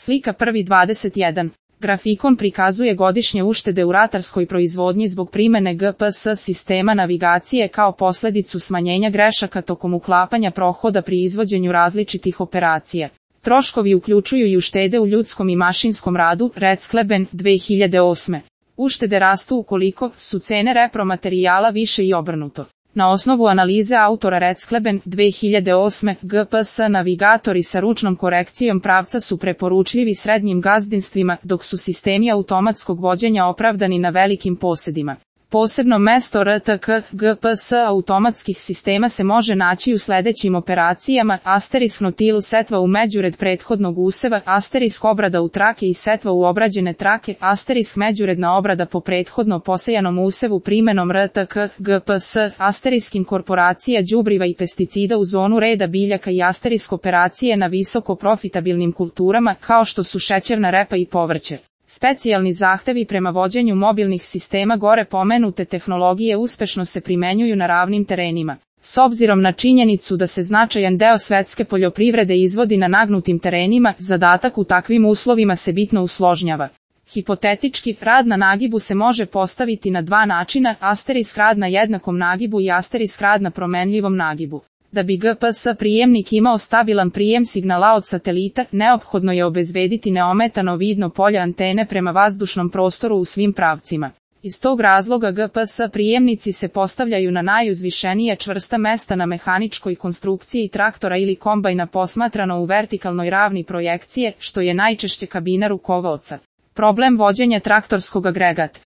Slika 1.21. Grafikon prikazuje godišnje uštede u ratarskoj proizvodnji zbog primene GPS sistema navigacije kao posljedicu smanjenja grešaka tokom uklapanja prohoda pri izvođenju različitih operacija. Troškovi uključuju i uštede u ljudskom i mašinskom radu, Redskleben, 2008. Uštede rastu ukoliko su cene repromaterijala više i obrnuto. Na osnovu analize autora Redskleben, 2008. GPS navigatori sa ručnom korekcijom pravca su preporučljivi srednjim gazdinstvima, dok su sistemi automatskog vođenja opravdani na velikim posedima. Posebno mesto RTK GPS automatskih sistema se može naći u sljedećim operacijama: **, setva u međured prethodnog useva, **, obrada u trake i setva u obrađene trake, **, međuredna obrada po prethodno posejanom usevu primenom RTK GPS, **, inkorporacija đubriva i pesticida u zonu reda biljaka i **, operacije na visoko profitabilnim kulturama kao što su šećerna repa i povrće. Specijalni zahtevi prema vođenju mobilnih sistema gore pomenute tehnologije uspešno se primenjuju na ravnim terenima. S obzirom na činjenicu da se značajan deo svetske poljoprivrede izvodi na nagnutim terenima, zadatak u takvim uslovima se bitno usložnjava. Hipotetički, rad na nagibu se može postaviti na dva načina: rad na jednakom nagibu i rad na promenljivom nagibu. Da bi GPS prijemnik imao stabilan prijem signala od satelita, neophodno je obezbediti neometano vidno polje antene prema vazdušnom prostoru u svim pravcima. Iz tog razloga GPS prijemnici se postavljaju na najuzvišenije čvrsta mesta na mehaničkoj konstrukciji traktora ili kombajna posmatrano u vertikalnoj ravni projekcije, što je najčešće kabina rukovaoca. Problem vođenja traktorskog agregata.